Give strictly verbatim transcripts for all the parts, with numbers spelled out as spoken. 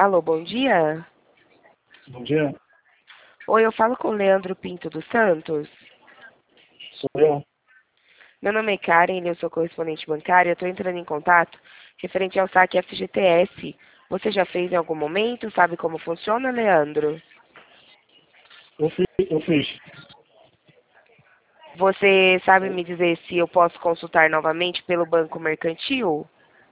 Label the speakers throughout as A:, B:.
A: Alô, bom dia.
B: Bom dia.
A: Oi, eu falo com o Leandro Pinto dos Santos.
B: Sou eu.
A: Meu nome é Karen, eu sou correspondente bancária. Eu estou entrando em contato referente ao saque F G T S. Você já fez em algum momento? Sabe como funciona, Leandro?
B: Eu fiz. Eu fiz.
A: Você sabe me dizer se eu posso consultar novamente pelo Banco Mercantil?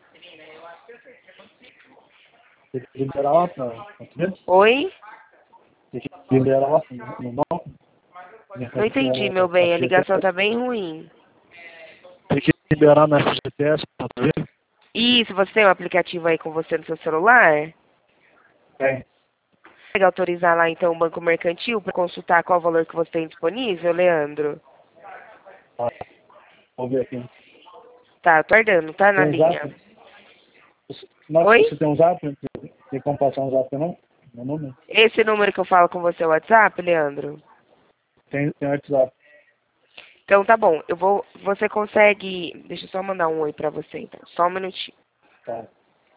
B: Tem que liberar lá para ver?
A: Oi?
B: Tem que liberar lá no no banco.
A: Não entendi, meu bem. A ligação está bem ruim.
B: Tem que liberar na F G T S para ver?
A: Isso, você tem um aplicativo aí com você no seu celular?
B: Tem.
A: Pode autorizar lá então o Banco Mercantil para consultar qual o valor que você tem disponível, Leandro?
B: Tá. Vou ver aqui.
A: Tá, tô aguardando, tá na
B: Tem um
A: linha.
B: zap? Não,
A: Oi?
B: você tem um zap? Tem como passar um zap não? Meu número?
A: Esse número que eu falo com você é o WhatsApp, Leandro?
B: Tem, tem WhatsApp.
A: Então tá bom, eu vou. Você consegue. Deixa eu só mandar um oi pra você então. Só um minutinho.
B: Tá.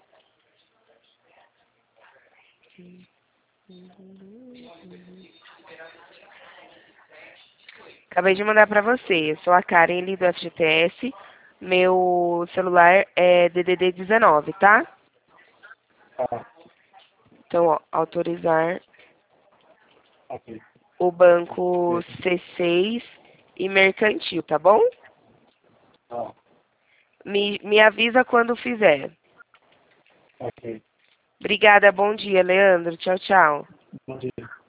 A: Acabei de mandar pra você. Eu sou a Karen ali do F G T S. Meu celular é D D D dezenove, tá?
B: Tá.
A: Então, ó, autorizar
B: Ok.
A: o banco C seis e mercantil, tá bom?
B: Tá.
A: Me, me avisa quando fizer.
B: Ok.
A: Obrigada, bom dia, Leandro. Tchau, tchau.
B: Bom dia.